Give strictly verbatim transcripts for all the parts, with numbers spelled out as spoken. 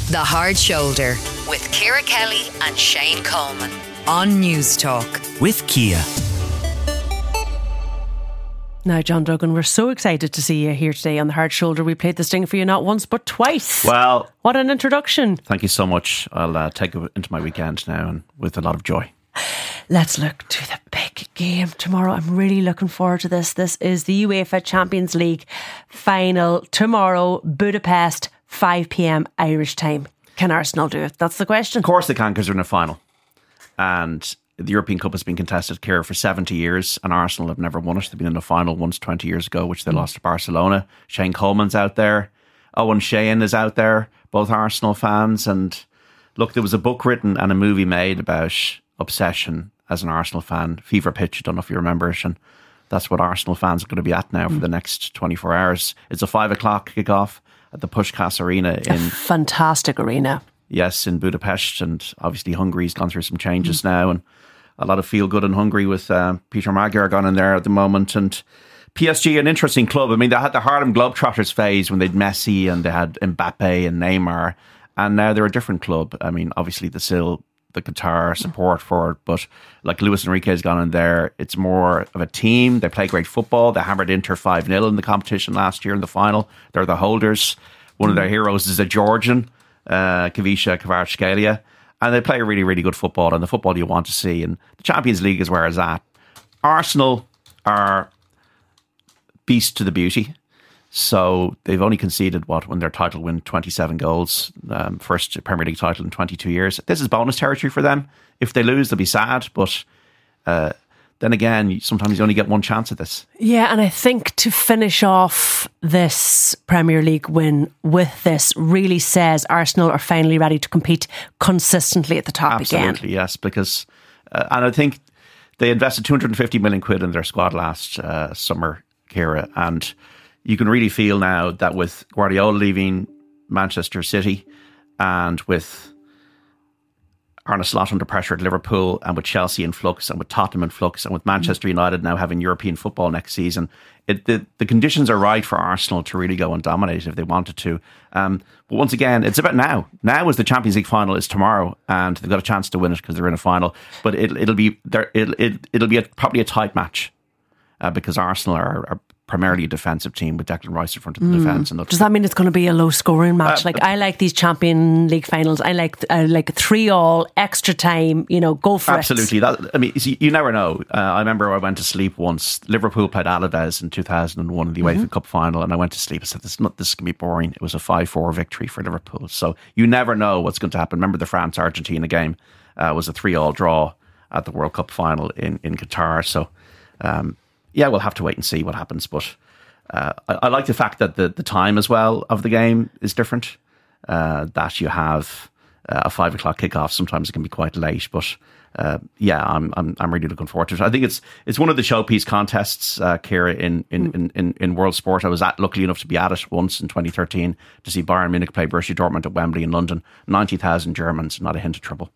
The Hard Shoulder with Ciara Kelly and Shane Coleman on News Talk. With Kia. Now, John Duggan, we're so excited to see you here today on The Hard Shoulder. We played the sting for you not once but twice. Well, what an introduction. Thank you so much. I'll uh, take it into my weekend now and with a lot of joy. Let's look to the big game tomorrow. I'm really looking forward to this. This is the UEFA Champions League final tomorrow, Budapest, five p.m. Irish time. Can Arsenal do it? That's the question. Of course they can, because they're in a final. And the European Cup has been contested here for seventy years, and Arsenal have never won it. They've been in a final once twenty years ago, which they mm. lost to Barcelona. Shane Coleman's out there. Owen Shane is out there, both Arsenal fans. And look, there was a book written and a movie made about obsession as an Arsenal fan, Fever Pitch. I don't know if you remember it. And that's what Arsenal fans are going to be at now mm. for the next twenty-four hours. It's a five o'clock kickoff at the Puskás Arena. In a fantastic arena. Yes, in Budapest. And obviously Hungary's gone through some changes mm. now, and a lot of feel good in Hungary with uh, Peter Magyar gone in there at the moment. And P S G, an interesting club. I mean, they had the Harlem Globetrotters phase when they had Messi and they had Mbappe and Neymar, and now they're a different club. I mean, obviously the still the Qatar support for it, but like Luis Enrique has gone in there, it's more of a team. They play great football. They hammered Inter five nil in the competition last year in the final. They're the holders. One of their heroes is a Georgian, uh, Kavisha Kvaratskhelia. And they play really, really good football, and the football you want to see. And the Champions League is where it's at. Arsenal are beasts to the beauty. So they've only conceded, what, when their title win, twenty-seven goals. Um, first Premier League title in twenty-two years. This is bonus territory for them. If they lose, they'll be sad. But uh, then again, sometimes you only get one chance at this. Yeah, and I think to finish off this Premier League win with this really says Arsenal are finally ready to compete consistently at the top Absolutely, again. Absolutely, yes. Because, uh, and I think they invested two hundred fifty million quid in their squad last uh, summer, Ciara, and you can really feel now that with Guardiola leaving Manchester City and with Arne Slot under pressure at Liverpool, and with Chelsea in flux, and with Tottenham in flux, and with Manchester United now having European football next season, it, the, the conditions are right for Arsenal to really go and dominate if they wanted to. Um, but once again, it's about now. Now is the Champions League final is tomorrow, and they've got a chance to win it because they're in a final. But it, it'll be there. It'll, it, it'll be a, probably a tight match uh, because Arsenal are, are primarily a defensive team with Declan Rice in front of the mm. defence. And does that mean it's going to be a low scoring match? Uh, like I like these Champions League finals. I like I like three all, extra time. You know, go for absolutely. it. Absolutely. I mean, you, you never know. Uh, I remember I went to sleep once. Liverpool played Alaves in two thousand one in the UEFA mm-hmm. Cup final, and I went to sleep. I said, "This is not. This is going to be boring." It was a five four victory for Liverpool. So you never know what's going to happen. Remember the France Argentina game uh, was a three all draw at the World Cup final in in Qatar. So um, yeah, we'll have to wait and see what happens, but. Uh, I, I like the fact that the, the time as well of the game is different, uh, that you have uh, a five o'clock kickoff. Sometimes it can be quite late, but uh, yeah, I'm, I'm I'm really looking forward to it. I think it's it's one of the showpiece contests, uh, Ciara, in in, mm. in, in in world sport. I was at, luckily enough to be at it once in twenty thirteen to see Bayern Munich play Borussia Dortmund at Wembley in London. ninety thousand Germans, not a hint of trouble.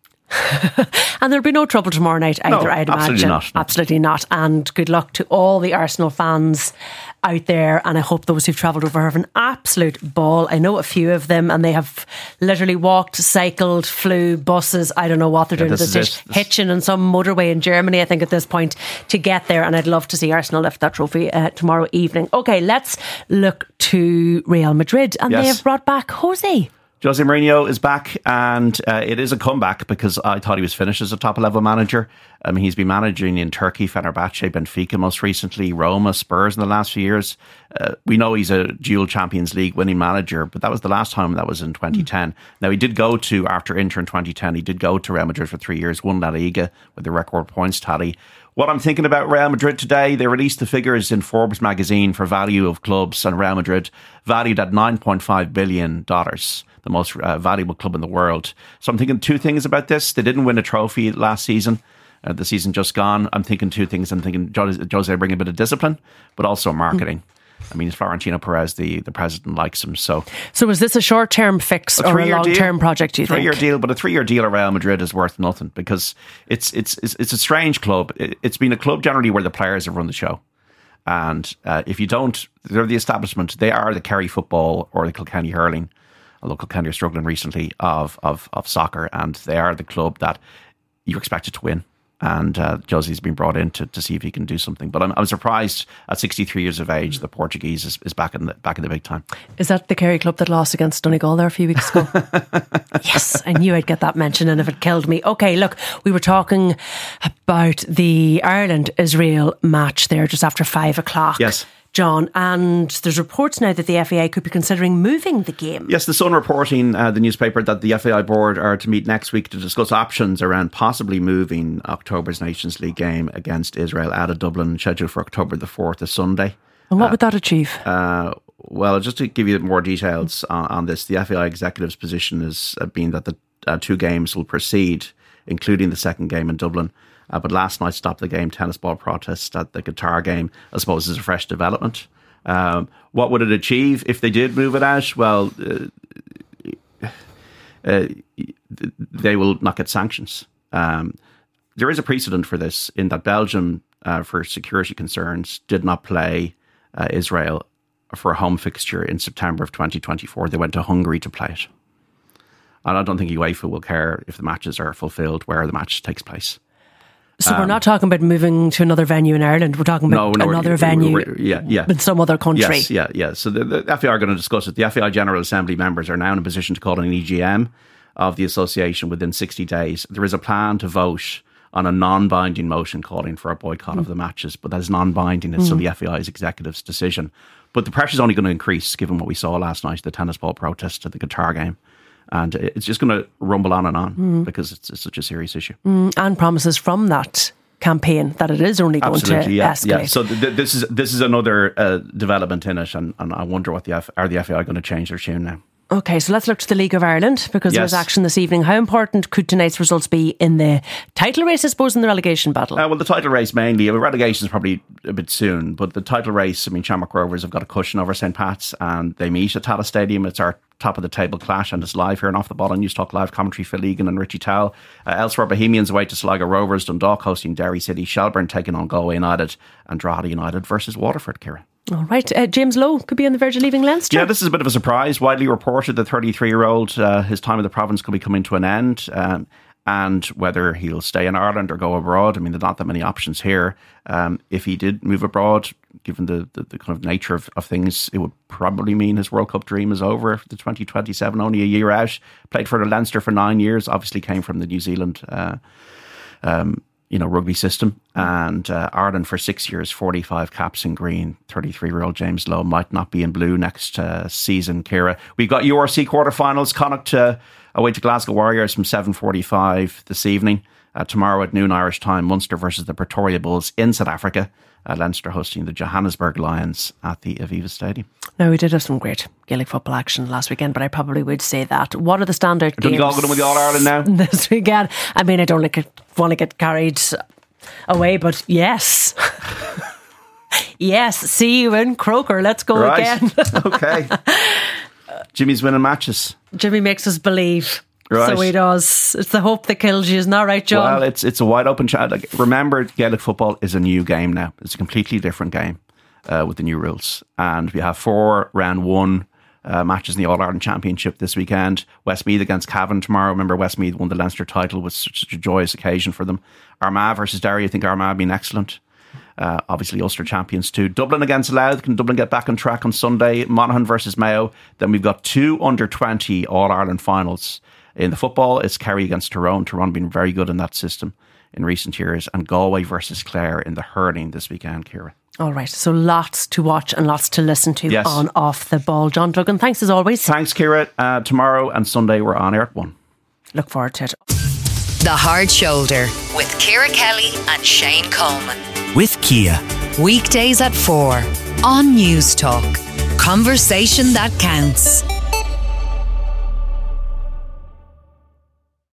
And there'll be no trouble tomorrow night either, no, I'd absolutely imagine. Not, no. Absolutely not. And good luck to all the Arsenal fans out there, and I hope those who've travelled over have an absolute ball. I know a few of them, and they have literally walked, cycled, flew, buses. I don't know what they're yeah, doing. They're hitch, hitching in some motorway in Germany, I think, at this point to get there, and I'd love to see Arsenal lift that trophy uh, tomorrow evening. Okay, let's look to Real Madrid, and yes. they have brought back Jose. Jose Mourinho is back, and uh, it is a comeback because I thought he was finished as a top-level manager. I mean, he's been managing in Turkey, Fenerbahce, Benfica most recently, Roma, Spurs in the last few years. Uh, we know he's a dual Champions League winning manager, but that was the last time. That was in twenty ten. Mm. Now, he did go to, after Inter in twenty ten, he did go to Real Madrid for three years, won La Liga with the record points tally. What I'm thinking about Real Madrid today, they released the figures in Forbes magazine for value of clubs, and Real Madrid valued at nine point five billion dollars. The most uh, valuable club in the world. So I'm thinking two things about this. They didn't win a trophy last season. Uh, the season just gone. I'm thinking two things. I'm thinking Jose, Jose bring a bit of discipline, but also marketing. Mm. I mean, Florentino Perez, the, the president, likes him. So so is this a short-term fix a or a long-term deal, project, do you three-year think? Three-year deal, but a three-year deal at Real Madrid is worth nothing because it's it's it's, it's a strange club. It, it's been a club generally where the players have run the show. And uh, if you don't, they're the establishment. They are the Kerry football or the Kilkenny hurling although Kilkenny are struggling recently, of, of, of soccer, and they are the club that you're expected to win. And uh, Josie's been brought in to, to see if he can do something. But I'm, I'm surprised at sixty-three years of age, the Portuguese is, is back in the back in the big time. Is that the Kerry club that lost against Donegal there a few weeks ago? Yes, I knew I'd get that mention, and if it killed me. Okay, look, we were talking about the Ireland-Israel match there just after five o'clock. Yes. John, and there's reports now that the F A I could be considering moving the game. Yes, the Sun reporting, uh, the newspaper, that the F A I board are to meet next week to discuss options around possibly moving October's Nations League game against Israel out of Dublin, scheduled for October the fourth, a Sunday. And what uh, would that achieve? Uh, well, just to give you more details on, on this, the F A I executive's position has uh, been that the uh, two games will proceed, including the second game in Dublin. Uh, but last night stopped the game tennis ball protest at the Qatar game, I suppose, is a fresh development. Um, what would it achieve if they did move it out? Well, uh, uh, they will not get sanctions. Um, there is a precedent for this in that Belgium, uh, for security concerns, did not play uh, Israel for a home fixture in September of twenty twenty-four. They went to Hungary to play it. And I don't think UEFA will care if the matches are fulfilled where the match takes place. So um, we're not talking about moving to another venue in Ireland. We're talking about no, no, another we're, venue we're, we're, yeah, yeah. in some other country. Yes, yeah, yeah. So the, the F A I are going to discuss it. The F A I General Assembly members are now in a position to call an E G M of the association within sixty days. There is a plan to vote on a non-binding motion calling for a boycott mm. of the matches, but that is non-binding. It's mm. still the F A I's executive's decision. But the pressure is only going to increase given what we saw last night, the tennis ball protest at the Qatar game. And it's just going to rumble on and on mm. because it's, it's such a serious issue. Mm. And promises from that campaign that it is only going Absolutely, to yeah, escalate. Yeah. So th- this is this is another uh, development in it, and, and I wonder what the F- are the F A I going to change their tune now. Okay, so let's look to the League of Ireland, because yes. there was action this evening. How important could tonight's results be in the title race, I suppose, in the relegation battle? Uh, well, the title race mainly. Relegation is probably a bit soon, but the title race, I mean, Shamrock Rovers have got a cushion over Saint Pat's, and they meet at Tallaght Stadium. It's our top of the table clash, and it's live here and Off the Ball on News Talk Live commentary. Phil Egan and Richie Towell. Uh, elsewhere, Bohemians away to Sligo Rovers, Dundalk hosting Derry City, Shelbourne taking on Galway United, and Drogheda United versus Waterford, Ciara. All right. Uh, James Lowe could be on the verge of leaving Leinster. Yeah, this is a bit of a surprise. Widely reported the thirty-three-year-old, uh, his time in the province could be coming to an end, um, and whether he'll stay in Ireland or go abroad. I mean, there's not that many options here. Um, if he did move abroad, given the, the, the kind of nature of, of things, it would probably mean his World Cup dream is over. The twenty twenty-seven, only a year out. Played for the Leinster for nine years. Obviously came from the New Zealand uh, um you know, rugby system, and uh, Ireland for six years, forty-five caps in green. thirty-three-year-old James Lowe might not be in blue next uh, season, Ciara. We've got U R C quarterfinals. Connacht uh, away to Glasgow Warriors from seven forty-five this evening. Uh, tomorrow at noon Irish time, Munster versus the Pretoria Bulls in South Africa. Uh, Leinster hosting the Johannesburg Lions at the Aviva Stadium. Now, we did have some great Gaelic football action last weekend, but I probably would say that. What are the standout games? Donegal going with the All-Ireland now? This weekend. I mean, I don't like it, want to get carried away, but yes. Yes, see you in Croker. Let's go right. again. Okay. Jimmy's winning matches. Jimmy makes us believe. Right. So he does. It's the hope that kills you, isn't that right, John? Well, it's it's a wide open chat. Like, remember, Gaelic football is a new game now. It's a completely different game uh, with the new rules. And we have four round one uh, matches in the All-Ireland Championship this weekend. Westmeath against Cavan tomorrow. Remember, Westmeath won the Leinster title. It was such a joyous occasion for them. Armagh versus Derry. I think Armagh have been excellent. Uh, obviously, Ulster champions too. Dublin against Louth. Can Dublin get back on track on Sunday? Monaghan versus Mayo. Then we've got two under twenty All-Ireland finals. In the football, it's Kerry against Tyrone. Tyrone been very good in that system in recent years. And Galway versus Clare in the hurling this weekend, Ciara. All right, so lots to watch and lots to listen to yes. on Off the Ball. John Duggan, thanks as always. Thanks, Ciara. Uh, tomorrow and Sunday we're on air at one. Look forward to it. The Hard Shoulder with Ciara Kelly and Shane Coleman. With Kia. Weekdays at four on News Talk. Conversation that counts.